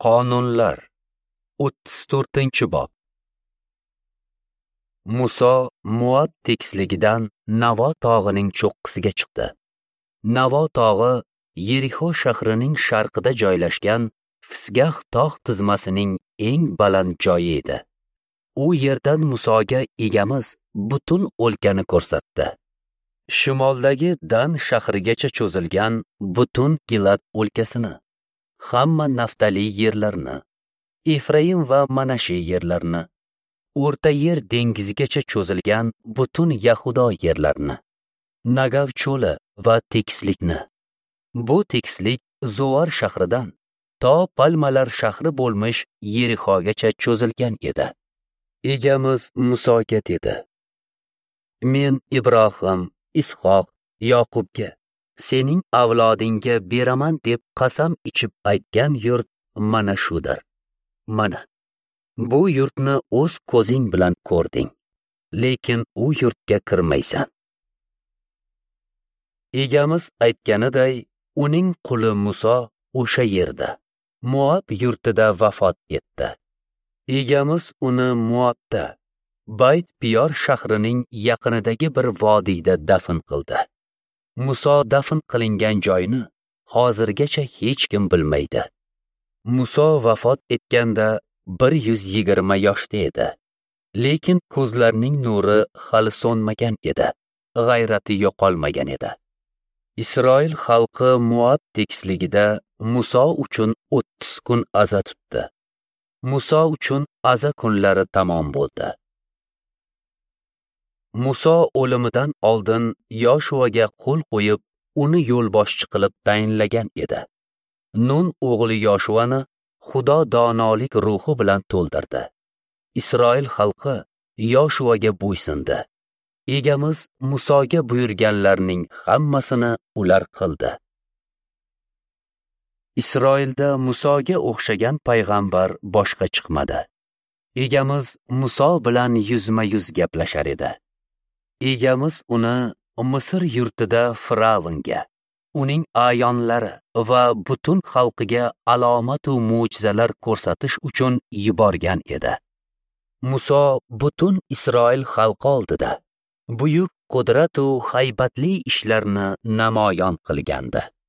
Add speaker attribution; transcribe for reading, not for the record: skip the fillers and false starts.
Speaker 1: Qonunlar 34-bob. Muso Moab tekisligidan Navo tog'ining cho'qqisiga chiqdi. Navo tog'i Yerixo shahrining sharqida joylashgan Fisgah tog' tizmasining eng baland joyi edi. U yerdan Musoga egamiz butun o'lkani ko'rsatdi. Shimoldagi Dan shahrigacha cho'zilgan butun Gilad o'lkasini, hamma Naftali yerlarini, Efraim va Manashe yerlarini, O'rta yer dengizigacha cho'zilgan butun Yahudo yerlarini, Nagav cho'li va tekislikni. Bu tekislik Zoar shahridan to Palmalar shahri bo'lmish Yerixogacha cho'zilgan edi. Egamiz Musoga dedi: Men Ibrohim, Ishoq, Yoqubga, sening avlodingga beraman deb qasam ichib aytgan yurt mana shudir. Mana, bu yurtni o'z ko'zing bilan ko'rding, lekin u yurtga kirmaysan. Egamiz aytganiday, uning quli Muso o'sha yerda, Moab yurtida vafot etdi. Egamiz uni Moabda, Bayt Piyor shahrining yaqinidagi bir vodiyda dafn qildi. Muso dafn qilingan joyni hozirgacha hech kim bilmaydi. Muso vafot etganda 120 yoshda edi, lekin ko'zlarining nuri hali so'nmagan edi, g'ayrati yo'qolmagan edi. Isroil xalqi Moab tekisligida Muso uchun 30 kun aza tutdi. Muso uchun aza kunlari tamom bo'ldi. Muso o'limidan oldin Yoshuaga qo'l qo'yib, uni yo'lboshchi qilib tayinlagan edi. Nun o'g'li Yoshuani Xudo donolik ruhi bilan to'ldirdi. Isroil xalqi Yoshuaga bo'ysundi. Egamiz Musoga buyurganlarning hammasini ular qildi. Isroilda Musoga o'xshagan payg'ambar boshqa chiqmadi. Egamiz Muso bilan yuzma-yuz gaplashar edi. Egamiz uni Misr yurtida Firavnga, uning ayonlari va butun xalqiga alomat va mo'jizalar ko'rsatish uchun yuborgan edi. Muso butun Isroil xalqi oldida buyuk qudrat va haybatli ishlarni namoyon qilgandi.